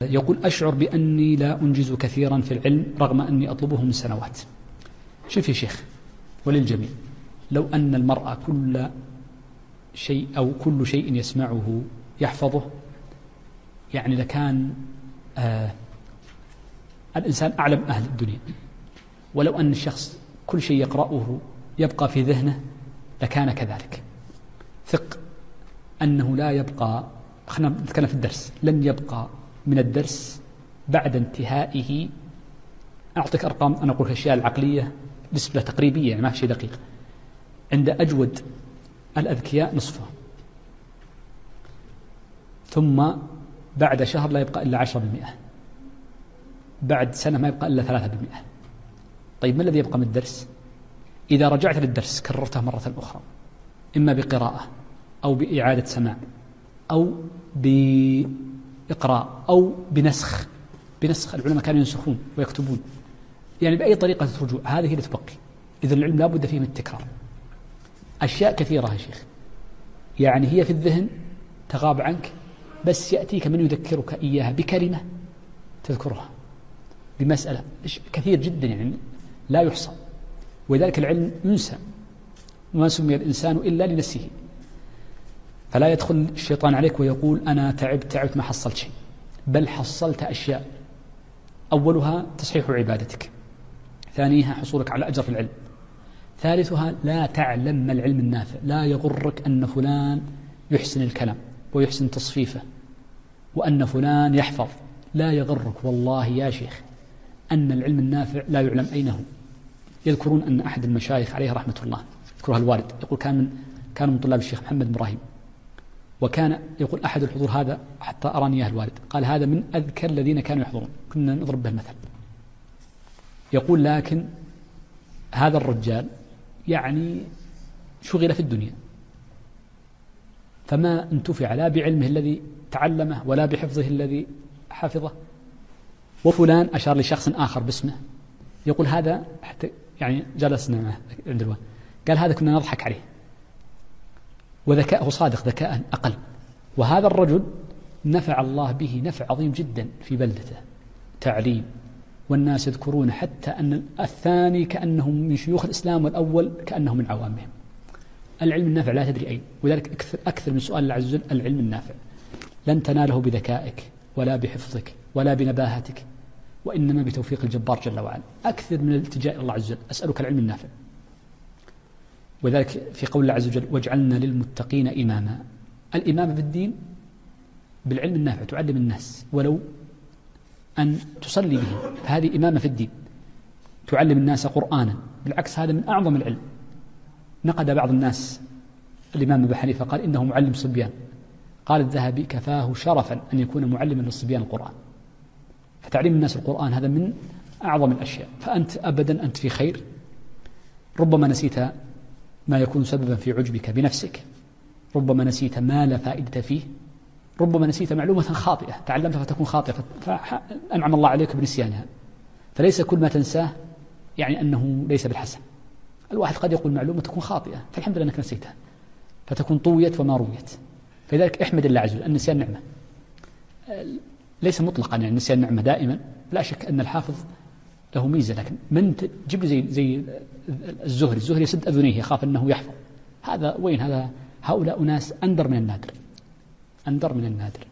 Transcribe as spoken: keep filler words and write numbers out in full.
يقول: أشعر بأني لا أنجز كثيرا في العلم رغم أني أطلبه من سنوات. شوف يا شيخ وللجميع، لو أن المرأة كل شيء أو كل شيء يسمعه يحفظه، يعني لكان آه الإنسان أعلم أهل الدنيا. ولو أن الشخص كل شيء يقرأه يبقى في ذهنه لكان كذلك. ثق أنه لا يبقى، خلينا نتكلم في الدرس، لن يبقى من الدرس بعد انتهائه، أعطيك أرقام، أنا أقول الأشياء العقلية نسبة تقريبية، يعني ما في شيء دقيق. عند أجود الأذكياء نصفه، ثم بعد شهر لا يبقى إلا عشرة بالمئة، بعد سنة ما يبقى إلا ثلاثة بالمئة. طيب ما الذي يبقى من الدرس؟ إذا رجعت للدرس كررته مرة أخرى، إما بقراءة أو بإعادة سماع أو بإقراء أو بنسخ بنسخ العلماء كانوا ينسخون ويكتبون، يعني بأي طريقة ترجع، هذه هي اللي تبقي. إذن العلم لا بد فيه من التكرار. أشياء كثيرة يا شيخ يعني هي في الذهن تغاب عنك، بس يأتيك من يذكرك إياها بكلمة تذكرها، بمسألة، كثير جدا يعني لا يحصى. ولذلك العلم ينسى، وما سمي الإنسان إلا لنفسه. فلا يدخل الشيطان عليك ويقول: أنا تعبت تعبت ما حصلت شيء، بل حصلت أشياء. أولها تصحيح عبادتك، ثانيها حصولك على أجر في العلم، ثالثها لا تعلم ما العلم النافع. لا يغرك أن فلان يحسن الكلام ويحسن تصفيفه وأن فلان يحفظ، لا يغرك والله يا شيخ أن العلم النافع لا يعلم أين هو. يذكرون أن أحد المشايخ عليه رحمة الله، يذكرها الوالد، يقول كان من كان من طلاب الشيخ محمد إبراهيم، وكان يقول أحد الحضور هذا حتى أراني إياه الوالد، قال: هذا من أذكى الذين كانوا يحضرون، كنا نضرب به المثل. يقول: لكن هذا الرجال يعني شغل في الدنيا، فما انتفع لا بعلمه الذي تعلمه ولا بحفظه الذي حفظه. وفلان أشار لشخص آخر باسمه، يقول هذا حتى يعني جلسنا معه عند الوالد، قال: هذا كنا نضحك عليه، وذكاءه صادق ذكاء أقل، وهذا الرجل نفع الله به نفع عظيم جدا في بلدته، تعليم، والناس يذكرون حتى أن الثاني كأنهم من شيوخ الإسلام والأول كأنهم من عوامهم. العلم النافع لا تدري أين، ولذلك أكثر, أكثر من سؤال الله عز وجل العلم النافع. لن تناله بذكائك ولا بحفظك ولا بنباهتك، وإنما بتوفيق الجبار جل وعلا. أكثر من الالتجاء إلى الله عز وجل: أسألك العلم النافع. وذلك في قول الله عز وجل: واجعلنا للمتقين إماما. الإمامة في الدين بالعلم النافع، تعلم الناس ولو أن تصلي بهم، فهذه إمامة في الدين، تعلم الناس قرآنا، بالعكس هذا من أعظم العلم. نقد بعض الناس الإمام أبو حنيفة قال: إنه معلم صبيان. قال الذهبي: كفاه شرفا أن يكون معلما للصبيان القرآن. فتعليم الناس القرآن هذا من أعظم الأشياء. فأنت أبدا أنت في خير. ربما نسيت ما يكون سببا في عجبك بنفسك، ربما نسيت ما لا فائدة فيه، ربما نسيت معلومة خاطئة تعلمتها فتكون خاطئة فأنعم الله عليك بنسيانها. فليس كل ما تنساه يعني أنه ليس بالحسن. الواحد قد يقول معلومة تكون خاطئة فالحمد لله أنك نسيتها، فتكون طويت وما رويت. فلذلك احمد الله عز وجل. النسيان نعمة، ليس مطلقا يعني النسيان نعمة دائما، لا شك أن الحافظ له ميزة، لكن من تجيب زي زي الزهري الزهري يسد أذنيه يخاف أنه يحفظ. هذا وين هذا؟ هؤلاء ناس أندر من النادر، أندر من النادر.